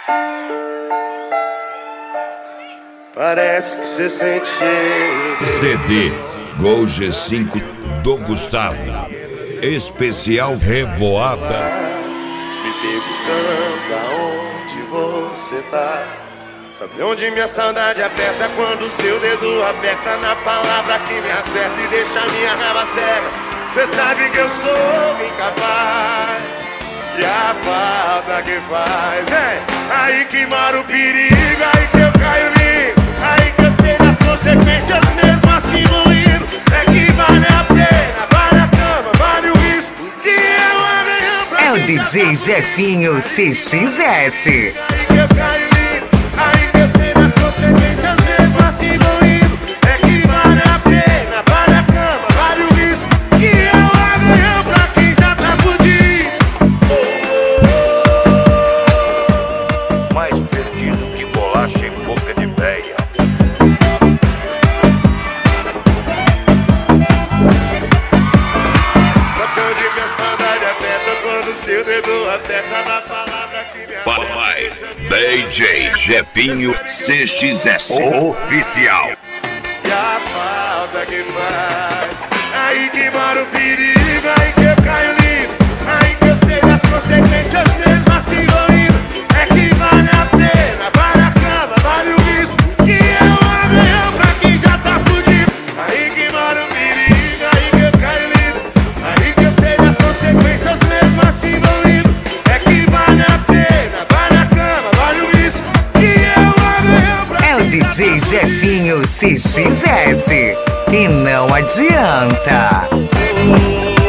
Parece que você sente cheiro. CD Gol G5 do Gustavo. Especial Revoada. Me perguntando aonde você tá. Sabe onde minha saudade aperta quando o seu dedo aperta na palavra que me acerta e deixa minha raiva cega. Cê sabe que eu sou incapaz e a falta que faz é aí que mora o perigo, aí que eu caio lindo, aí que eu sei das consequências mesmo assim vou indo. É que vale a pena, vale a cama, vale o risco que eu arranho pra É o DJ Jefinho CXS. aí que eu caio lindo, aí que eu sei das consequências mesmo assim vou indo. É que vale a pena, vale a cama, vale o risco que eu arranho pra quem já tá fudido. Mais perdido que bolacha em boca de véia. Sabe onde minha saudade aperta quando o seu dedo aperta na palavra que me Vai, DJ Jefinho CXS Oficial. E a falta que faz, aí que mora o perigo, aí que eu caio lindo, aí que eu sei das consequências mesmo assim vou indo. É que vale a pena, vale a cama, vale o risco que eu arranho pra quem já tá fudido. Aí que mora o perigo, aí que eu caio lindo, aí que eu sei das consequências mesmo assim vou indo. É que vale a pena, vale a cama, vale o risco que eu arranho pra É o DJ Jefinho CXS. E não adianta.